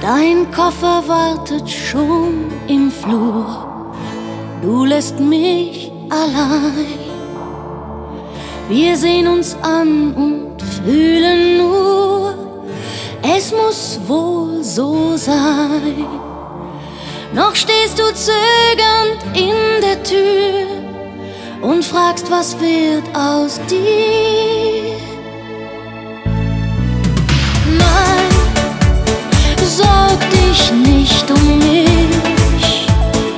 Dein Koffer wartet schon im Flur, du lässt mich allein. Wir sehen uns an und fühlen nur, es muss wohl so sein. Noch stehst du zögernd in der Tür und fragst, was wird aus dir? Nein, sorg dich nicht um mich.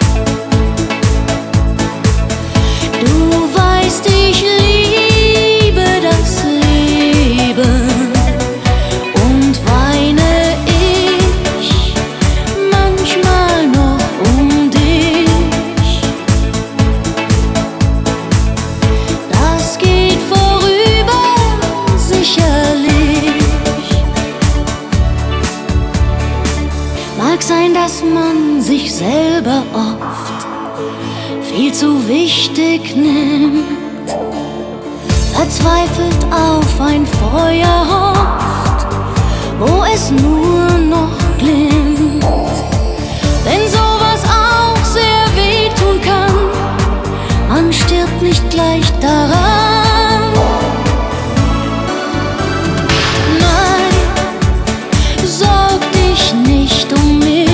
Du weißt, ich liebe das Leben und weine ich manchmal noch um dich. Das geht vorüber, sicherlich. Mag sein, dass man sich selber oft viel zu wichtig nimmt, verzweifelt auf ein Feuer hofft, wo es nur noch glimmt. Denn sowas auch sehr wehtun kann, man stirbt nicht gleich daran. Nein, sorg dich nicht um mich.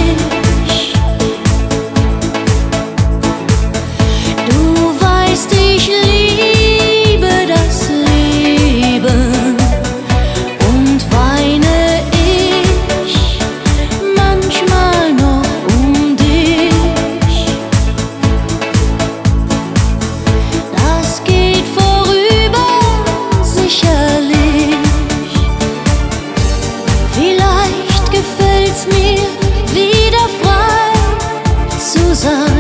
Du weißt, ich liebe das Leben und weine ich manchmal noch um dich. Das geht vorüber, sicherlich. Vielleicht gefällt's mir, wieder frei zu sein.